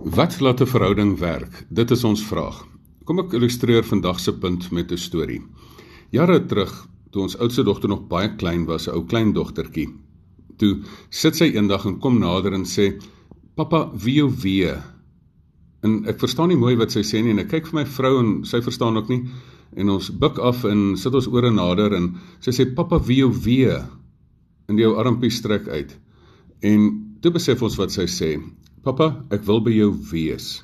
Wat laat 'n verhouding werk? Dit is ons vraag. Kom ek illustreer vandag se punt met 'n storie. Jare terug, toe ons oudste dogter nog baie klein was, 'n ou kleindogtertjie, toe sit sy eendag en kom nader en sê, "Pappa, wie jou wee?" En ek verstaan nie mooi wat sy sê nie, en ek kyk vir my vrou en sy verstaan ook nie, en ons buk af en sit ons ore nader en sy sê, "Pappa, wie jou wee?" En jou armpie strek uit. En toe besef ons wat sy sê, "Pappa, ek wil by jou wees."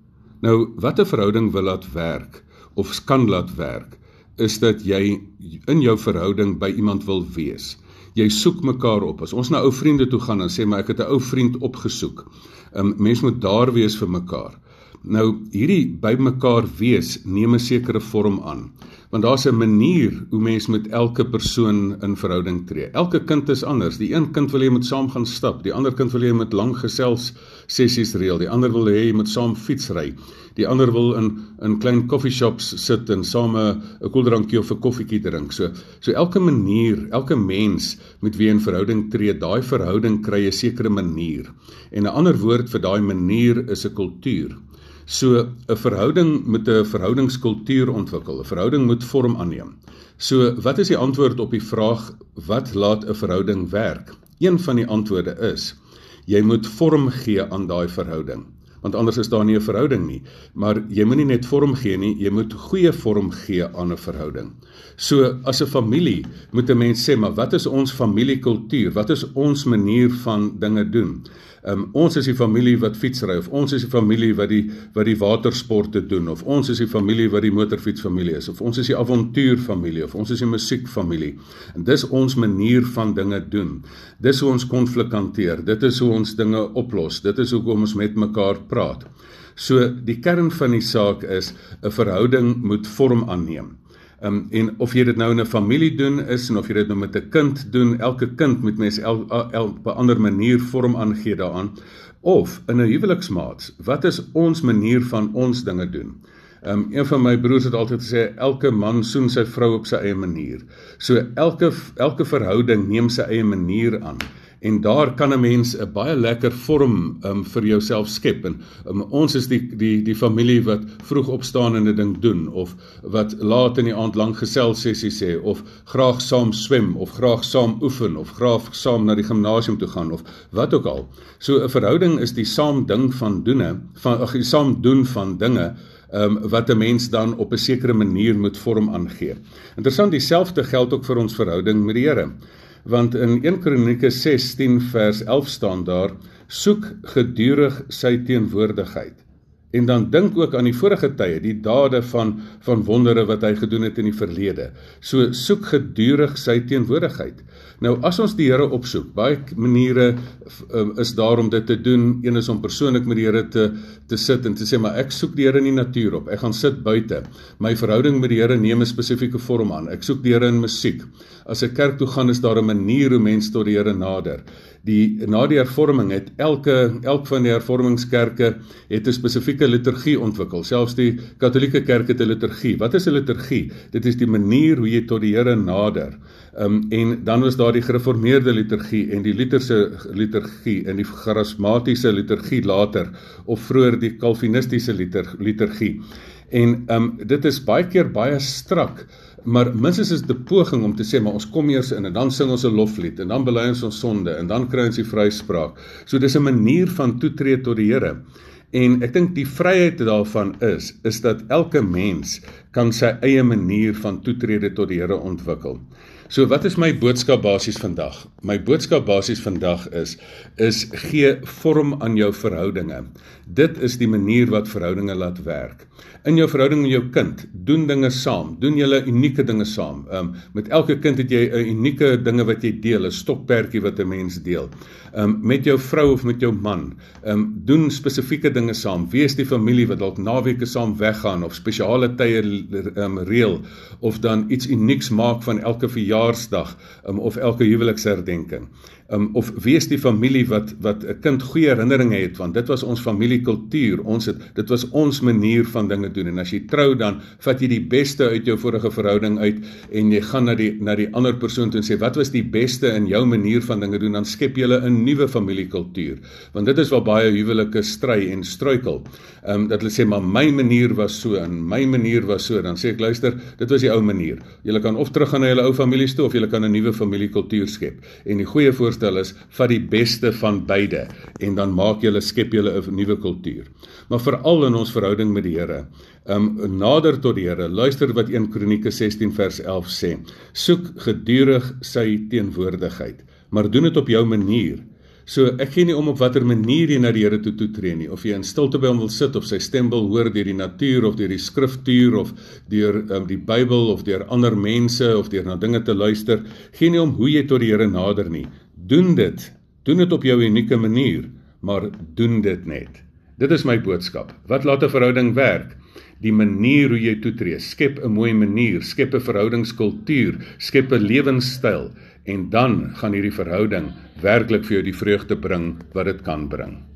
Nou, wat 'n verhouding wil laat werk, of kan laat werk, is dat jy in jou verhouding by iemand wil wees. Jy soek mekaar op. As ons na ou vriende toe gaan en sê, "Maar ek het 'n ou vriend opgesoek." Mens moet daar wees vir mekaar. Nou, hierdie by mekaar wees neem 'n sekere vorm aan. Want daar's 'n manier hoe mens met elke persoon in verhouding tree. Elke kind is anders. Die een kind wil jy moet saam gaan stap, die ander kind wil jy met lang gesels sessies reël, die ander wil jy moet saam fietsry, die ander wil in klein coffeeshops sit en saam 'n koeldrankie of 'n koffietjie drink. So elke manier, elke mens met wie jy in verhouding tree, daai verhouding kry 'n sekere manier. En 'n ander woord vir daai manier is 'n kultuur. So 'n verhouding moet 'n verhoudingskultuur ontwikkel. 'n Verhouding moet vorm aanneem. So wat is die antwoord op die vraag, wat laat 'n verhouding werk? Een van die antwoorde is, jy moet vorm gee aan daai verhouding. Want anders is daar nie 'n verhouding nie. Maar jy moet nie net vorm gee nie, jy moet goeie vorm gee aan 'n verhouding. So as 'n familie moet 'n mens sê, maar wat is ons familiekultuur? Wat is ons manier van dinge doen? Ons is die familie wat fietsry, of ons is die familie wat die watersporte doen, of ons is die familie wat die motorfietsfamilie is, of ons is die avontuurfamilie, of ons is die musiekfamilie. En dis ons manier van dinge doen. Dis hoe ons konflik hanteer, dit is hoe ons dinge oplos, dit is hoe ons met mekaar praat. So die kern van die saak is, 'n verhouding moet vorm aanneem. En of jy dit nou in 'n familie doen is, en of jy dit nou met 'n kind doen, elke kind moet mens op 'n ander manier vorm aangee daaraan, of in 'n huweliksmaat, wat is ons manier van ons dinge doen? Een van my broers het altyd gesê, elke man soen sy vrou op sy eie manier. So elke verhouding neem sy eie manier aan. En daar kan 'n mens 'n baie lekker vorm vir jouself skep. En ons is die familie wat vroeg opstaan en 'n ding doen, of wat laat in die aand lang geselsessies sê, of graag saam swem, of graag saam oefen, of graag saam na die gimnasium toe gaan, of wat ook al. So 'n verhouding is die saam doen van dinge, wat 'n mens dan op 'n sekere manier moet vorm aangee. Interessant, dieselfde geld ook vir ons verhouding met die Here. Want in 1 Kronieke 16 vers 11 staan daar, soek gedurig sy teenwoordigheid. En dan dink ook aan die vorige tye, die dade van wondere wat hy gedoen het in die verlede. So soek gedurig sy teenwoordigheid. Nou as ons die Here opsoek, baie maniere is daar om dit te doen. Een is om persoonlik met die Here te sit en te sê, maar ek soek die Here in die natuur op, ek gaan sit buite. My verhouding met die Here neem 'n spesifieke vorm aan. Ek soek die Here in musiek. As ek kerk toe gaan, is daar 'n manier hoe mense tot die Here nader. Na die hervorming het elk van die hervormingskerke het 'n spesifieke liturgie ontwikkel. Selfs die Katolieke kerk het 'n liturgie. Wat is 'n liturgie? Dit is die manier hoe jy tot die Here nader. En dan was daar die gereformeerde liturgie en die Lutherse liturgie en die charismatiese liturgie later, of vroeër die Calvinistiese liturgie. En dit is baie keer baie strak, maar minstens is dit 'n poging om te sê, maar ons kom eers in en dan sing ons 'n loflied en dan bely ons sonde en dan kry ons die vryspraak. So dis 'n manier van toetree tot die Here. En ek dink die vryheid daarvan is dat elke mens kan sy eie manier van toetrede tot die Here ontwikkel. So wat is my boodskap basies vandag? My boodskap basies vandag is gee vorm aan jou verhoudinge. Dit is die manier wat verhoudinge laat werk. In jou verhouding met jou kind, doen dinge saam, doen julle unieke dinge saam. Met elke kind het jy 'n unieke dinge wat jy deel, 'n stokperdjie wat 'n mens deel. Met jou vrou of met jou man, doen spesifieke dinge saam. Wees die familie wat dalk naweke saam weggaan of spesiale tye reël, of dan iets unieks maak van elke verjaarsdag of elke huweliksherdenking. Of wees die familie wat 'n kind goeie herinneringe het, want dit was ons familiekultuur, dit was ons manier van dinge doen, en as jy trou, dan vat jy die beste uit jou vorige verhouding uit, en jy gaan na die ander persoon toe en sê, wat was die beste in jou manier van dinge doen, dan skep jy 'n nuwe familiekultuur, want dit is waar baie huwelike stry en struikel, dat hulle sê, maar my manier was so, en my manier was so, dan sê ek, luister, dit was die ou manier, julle kan of teruggaan na julle ou families toe, of julle kan 'n nuwe familiekultuur skep, en die goeie voorstel is, vat die beste van beide, en dan skep julle 'n nuwe kultuur. Maar veral in ons verhouding met die Here, nader tot die Here, luister wat 1 Kronieke 16 vers 11 sê, soek gedurig sy teenwoordigheid, maar doen dit op jou manier. So ek gee nie om op watter manier jy na die Here toe toetree nie, of jy in stilte by hom wil sit, of sy stem wil hoor deur die natuur, of deur die skriftuur, of deur die Bybel, of deur ander mense, of deur na dinge te luister, gee nie om hoe jy tot die Here nader nie. Doen dit op jou unieke manier, maar doen dit net. Dit is my boodskap. Wat laat 'n verhouding werk? Die manier hoe jy toetree, skep 'n mooi manier, skep 'n verhoudingskultuur, skep 'n lewenstyl, en dan gaan hierdie verhouding werklik vir jou die vreugde bring wat dit kan bring.